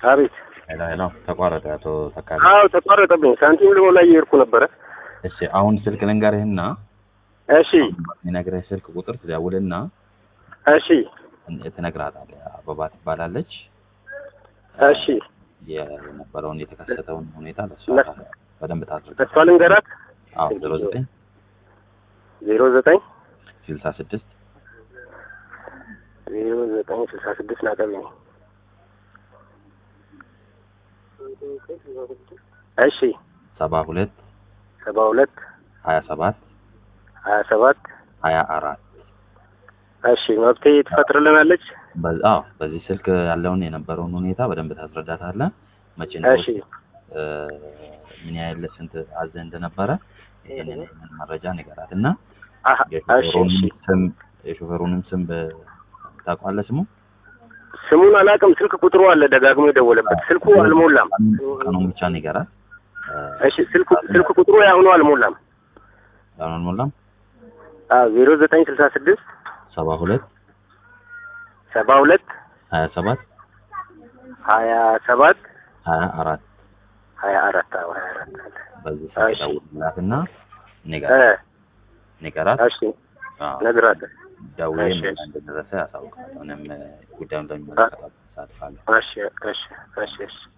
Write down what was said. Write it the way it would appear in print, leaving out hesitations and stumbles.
አቤት ሄሎ ተቋረጠ አቶ ተካለ። አዎ ተቋረጠብኝ። ሳንቲም ልሞላ እየሄድኩ ነበረ። እሺ አሁን ስልክ ልንገርህና እሺ የነገረህ ስልክ ቁጥር ትደውልና እሺ ትነግራታለህ። አበባ ትባላለች። እሺ የነበረውን የተከሰተውን ሁኔታ ለሷ በደንብ ታስረዳ። እሷ ልንገራት። አዎ 09 66 ናቀብኝ። እሺ 72 27 24 እሺ መብቴ ትፈጥርልናለች። በዚህ ስልክ ያለውን የነበረውን ሁኔታ በደንብ ታስረዳታለህ። መቼ ነው እሺ ምን ያህል ስንት አዘህ እንደነበረ ይሄንን መረጃ ንገራትና የሾፌሩንም ስም ታውቃለህ? ስሙን አላውቅም። ስልክ ቁጥሩ አለ ደጋግሞ የደወለበት። ስልኩ አልሞላም። ቀኑን ብቻ ንገራት። እሺ ስልክ ቁጥሩ ያሁኑ አልሞላም። 0966 72 27 24 በዚህ ሰዓት ደውልላትና ንገራት። እሺ ነግራታለሁ። ደውዬ ምን እንደደረሰ ያሳውቃል። እኔም ጉዳዩን እንደሚመለከተው አሳልፋለሁ። እሺ